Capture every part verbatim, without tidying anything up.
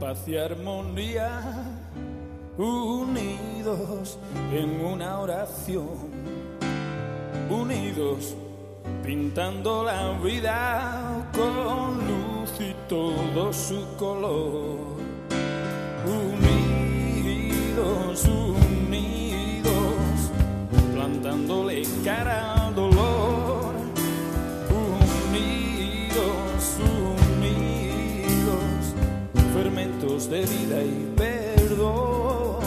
paz y armonía, unidos en una oración, unidos pintando la vida con luz y todo su color. Unidos, unidos, plantándole cara al dolor. Unidos, unidos, fermentos de vida y perdón.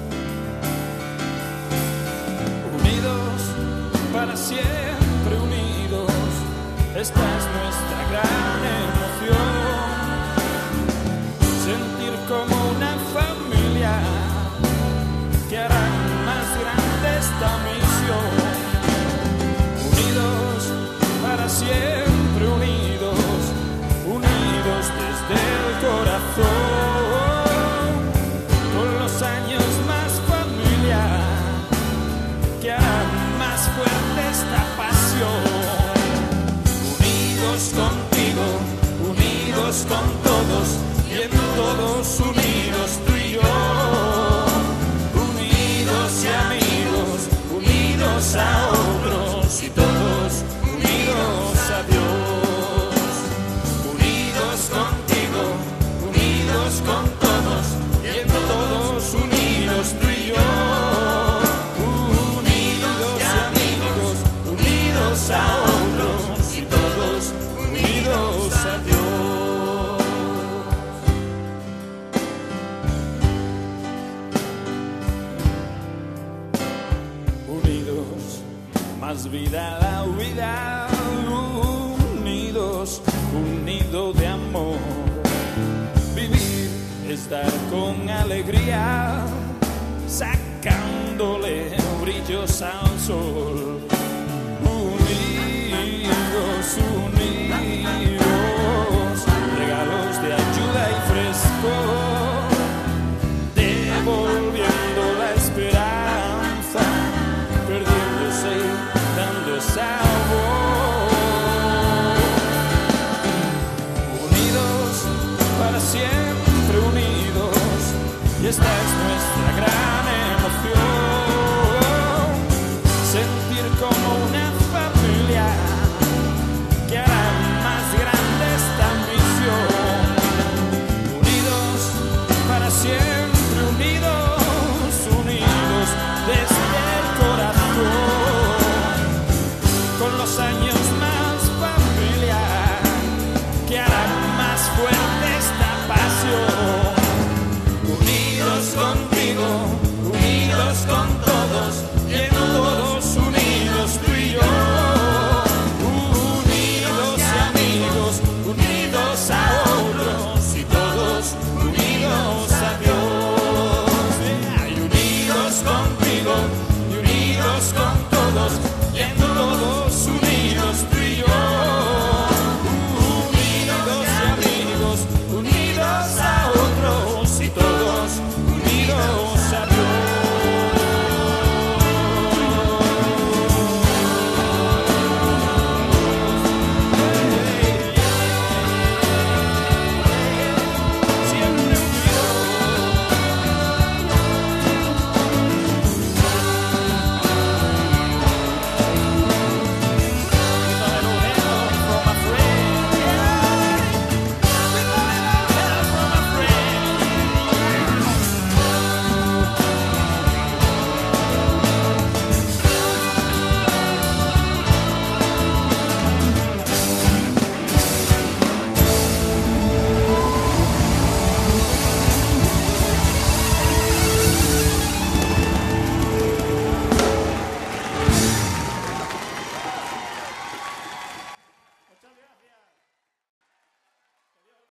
Unidos para siempre, unidos, esta es nuestra gran emoción. Sentir como una familia que hará más grande esta misión. Unidos para siempre, unidos, unidos desde el corazón. Con los años más familia que hará más fuerte esta pasión. Unidos contigo, unidos con todos, y en todos unidos tú y yo. Unidos y amigos, unidos a otros y todos unidos a Dios. Unidos contigo, unidos con todos, y en todos unidos tú y yo. Unidos y amigos, unidos a otros y todos unidos a Dios. Más vida la vida, unidos, unidos de amor. Vivir es dar con alegría, sacando